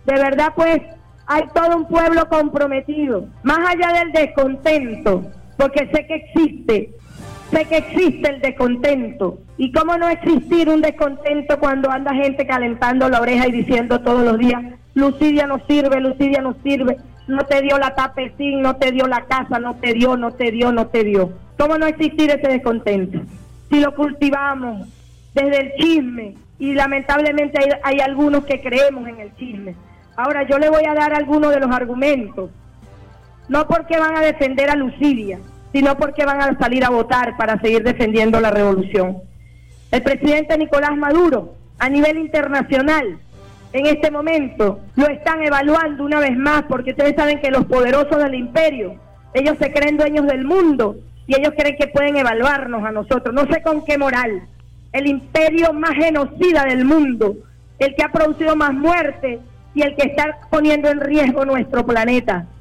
De verdad, pues, hay todo un pueblo comprometido, más allá del descontento, porque sé que existe el descontento. ¿Y cómo no existir un descontento cuando anda gente calentando la oreja y diciendo todos los días, Lucidia no sirve, no te dio la tapecín, no te dio la casa, no te dio? ¿Cómo no existir ese descontento? Si lo cultivamos desde el chisme, y lamentablemente hay algunos que creemos en el chisme. Ahora yo le voy a dar algunos de los argumentos, no porque van a defender a Lucidia, sino porque van a salir a votar para seguir defendiendo la revolución. El presidente Nicolás Maduro, a nivel internacional, en este momento, lo están evaluando una vez más, porque ustedes saben que los poderosos del imperio, ellos se creen dueños del mundo, y ellos creen que pueden evaluarnos a nosotros, no sé con qué moral. El imperio más genocida del mundo, el que ha producido más muerte, y el que está poniendo en riesgo nuestro planeta.